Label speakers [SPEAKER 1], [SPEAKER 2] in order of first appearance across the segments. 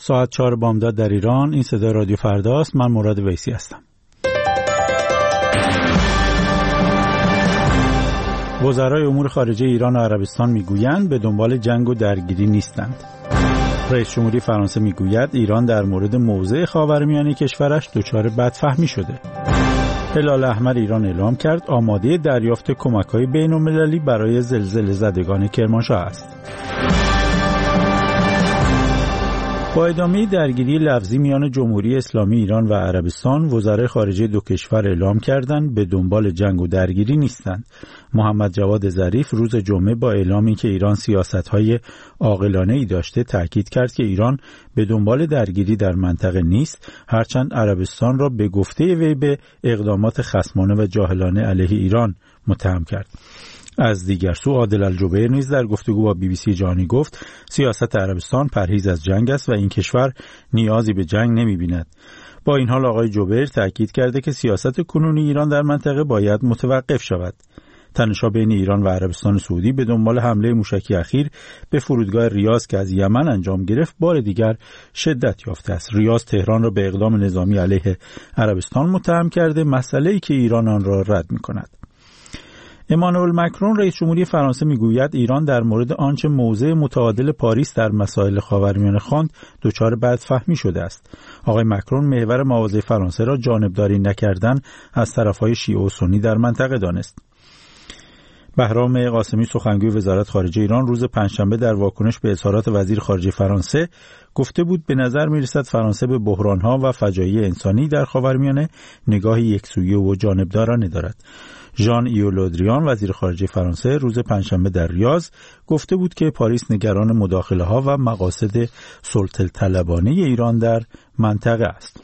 [SPEAKER 1] ساعت 4 بامداد در ایران. این صدای رادیو فرداست. من مراد ویسی هستم. وزرای امور خارجه ایران و عربستان میگویند به دنبال جنگ و درگیری نیستند. رئیس جمهوری فرانسه میگوید ایران در مورد موضع خاورمیانه کشورش دچار بدفهمی شده. هلال احمر ایران اعلام کرد آماده دریافت کمک‌های بین‌المللی برای زلزله زدگان کرمانشاه است. با ادامه درگیری لفظی میان جمهوری اسلامی ایران و عربستان، وزرای خارجه دو کشور اعلام کردند به دنبال جنگ و درگیری نیستند. محمد جواد ظریف روز جمعه با اعلامی که ایران سیاست‌های عاقلانه‌ای داشته تاکید کرد که ایران به دنبال درگیری در منطقه نیست، هرچند عربستان را به گفته وی به اقدامات خصمانه و جاهلانه علیه ایران متهم کرد. از دیگر سو عادل الجبیر نیز در گفتگو با BBC جهانی گفت سیاست عربستان پرهیز از جنگ است و این کشور نیازی به جنگ نمی‌بیند. با این حال آقای جبیر تاکید کرده که سیاست کنونی ایران در منطقه باید متوقف شود. تنش‌ها بین ایران و عربستان سعودی به دنبال حمله موشکی اخیر به فرودگاه ریاض که از یمن انجام گرفت بار دیگر شدت یافته است. ریاض تهران را به اقدام نظامی علیه عربستان متهم کرده، مسئله‌ای که ایران آن را رد می‌کند. امانوئل مکرون رئیس جمهوری فرانسه میگوید ایران در مورد آنچه موضع متعادل پاریس در مسائل خاورمیانه خواند دچار بدفهمی شده است. آقای مکرون محور مواضع فرانسه را جانبداری نکردن از طرفهای شیعه و سنی در منطقه دانست. بهرام قاسمی سخنگوی وزارت خارجه ایران روز پنجشنبه در واکنش به اظهارات وزیر خارجه فرانسه گفته بود به نظر می‌رسد فرانسه به بحران‌ها و فجایع انسانی در خاورمیانه نگاهی یکسویه و جانبدارانه دارد. ژان ایو لودریان وزیر خارجه فرانسه روز پنجشنبه در ریاض گفته بود که پاریس نگران مداخله‌ها و مقاصد سلطه‌طلبانه ایران در منطقه است.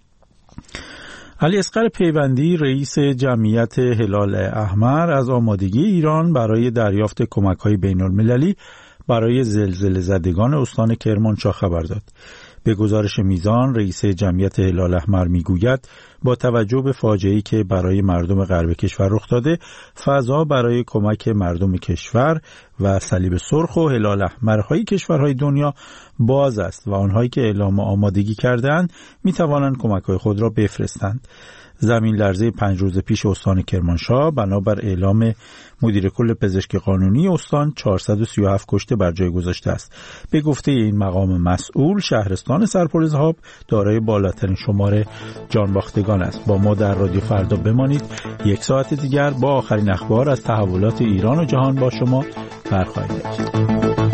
[SPEAKER 1] علی اصغر پیوندی رئیس جمعیت هلال احمر از آمادگی ایران برای دریافت کمک‌های بین‌المللی برای زلزله زدگان استان کرمانشاه خبر داد. به گزارش میزان رئیس جمعیت هلال احمر میگوید با توجه به فاجعه‌ای که برای مردم غرب کشور رخ داده، فضا برای کمک مردم کشور و صلیب سرخ و هلال احمرهای کشورهای دنیا باز است و آنهایی که اعلام آمادگی کرده‌اند می‌توانند کمک‌های خود را بفرستند. زمین لرزه 5 روز پیش استان کرمانشاه بنابر اعلام مدیر کل پزشکی قانونی استان 437 کشته بر جای گذاشته است. به گفته این مقام مسئول شهرستان سرپرزهاب دارای بالاترین شمار جانباختگان است. با ما در رادیو فردا بمانید. 1 ساعت دیگر با آخرین اخبار از تحولات ایران و جهان با شما برخواهیم گشت.